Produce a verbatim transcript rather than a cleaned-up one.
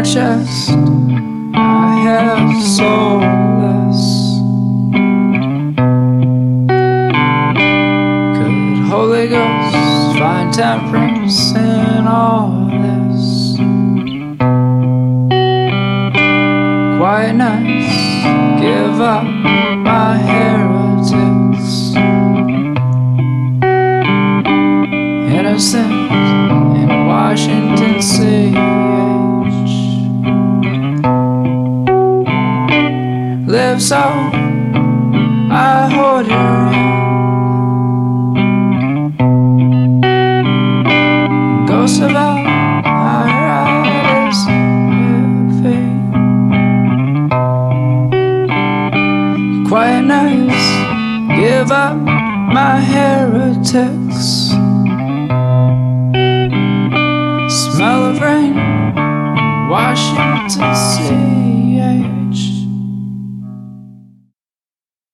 chest, my hair soulless. Could Holy Ghost find temperance in all this? Quiet nights, give up my heretics. Innocent in Washington C H. Live so I hold your hand. Ghosts about my ride is heavy. Quiet nights, give up my heretics. Smell of rain, Washington C H.